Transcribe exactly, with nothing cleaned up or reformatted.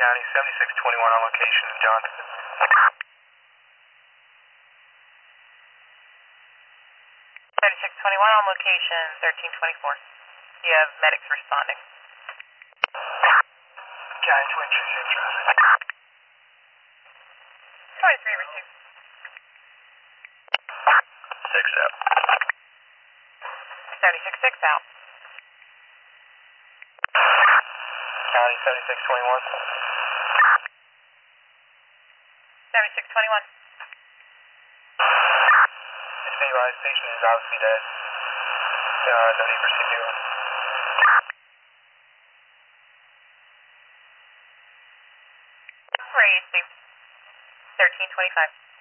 County, seventy-six twenty-one on location in Johnston. seventy-six twenty-one on location, thirteen twenty-four. You have medics responding. County twin two in traffic. twenty-three received. Six out. seventy-six six out. County seventy-six twenty-one. seventy-six twenty-one. This visualized patient is obviously dead. Uh, no need for C P R. Raised, thirteen twenty-five.